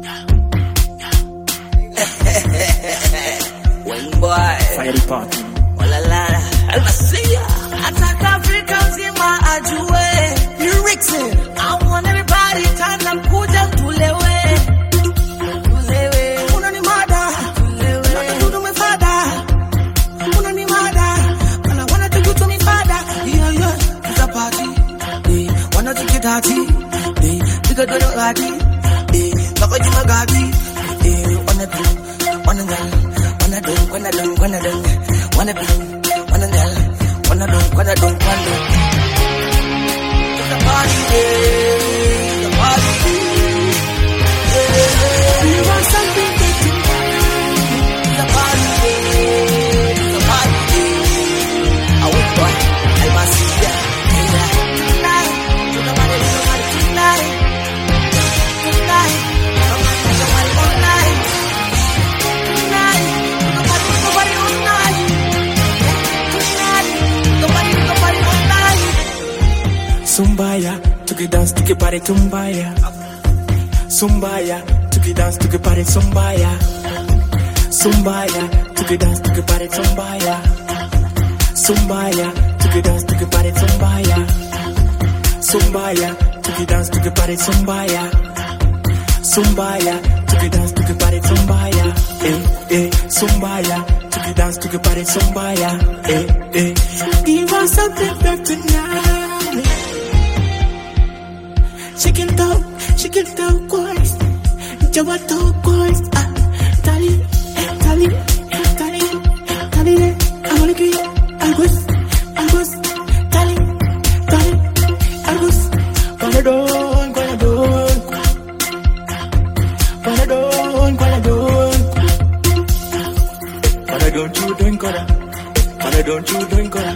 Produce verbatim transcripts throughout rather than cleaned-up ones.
Wing boy. Fire department. Walala. Almasia. Ataka Africa nzima ajue. Lyrics. I want everybody turn up kuja tulewe. Tulewe. Unanimada. Tulewe. Unataka me father. Unanimada. And I wanna take you to me father. Yeah, yeah. It's a party. Hey, wanna take you dirty. Hey, take a little party. Hey, baka jima gabi. Hey, wanna do, wanna girl. Wanna do, wanna do, wanna do. Wanna do, wanna girl. Wanna do, wanna do, wanna do. It's a party. It's a party. You want something that you want. It's a party. It's a party. I wait for it. I must see ya. Tonight. Tonight. Tonight. Tonight. Nobody all night. Tonight. Nobody, nobody all night. Tonight. Nobody, nobody all night. Sumbaya, tuki dance, tuki party, tumbaya. Sumbaya, tuki dance, tuki party, sumbaya. Sumbaya, tuki dance, tuki party, sumbaya. Sumbaya, tuki dance, tuki party, sumbaya. Sumbaya, tuki dance, tuki party, sumbaya. Sumbaya, tuki dance, tuki party, sumbaya. Eh, eh, sumbaya, tuki dance, tuki party, sumbaya. Eh, eh. Give us something back tonight. Chicken dog, chicken dog, boys. Java dog, boys. Ah, tali, tali, tali, tali. I wanna get, I was, I was, tali, tali, I was. Gonna do, gonna do, gonna do, gonna do. Gonna don't you doing gonna, gonna don't you doing gonna.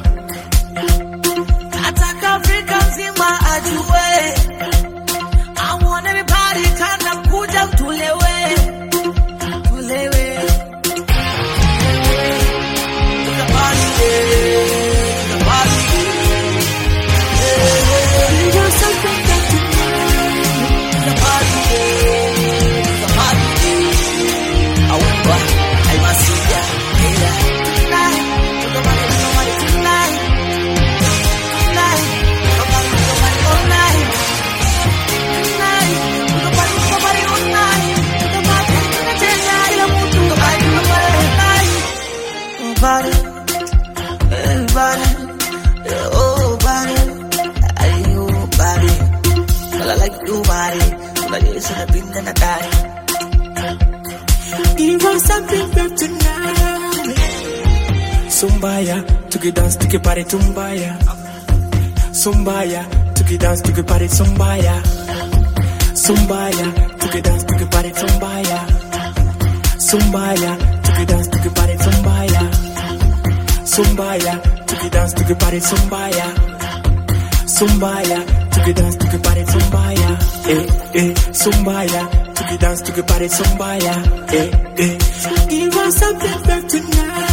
Ataka Africa nzima ajue. I want everybody turn up kuja tulewe. Tulewe. It's a party. It's a party. You want something that you want. It's a party. It's a party. I want what I must see ya. Yeah. Tonight. Nobody, nobody tonight. Tonight. Nobody, nobody all night. Tonight. Nobody, nobody all night. Nobody, nobody, nobody, nobody all night. Nobody. Everybody. Oh, body. I you body. Well, I like you body. Like it's in a bin and a daddy. Give us something back tonight. Sumbaya, tuki dance, tuki party, tumbaya. Sumbaya, tuki dance, tuki party, sumbaya. Sumbaya, tuki dance, tuki party, tumbaya. Sumbaya, tuki dance, tuki party, tumbaya. Sumbaya, tuki dance, tuki party, sumbaya. Sumbaya, tuki dance, tuki party, sumbaya. Eh, eh, sumbaya, tuki dance, tuki party, sumbaya. Eh, eh. Give us something back tonight.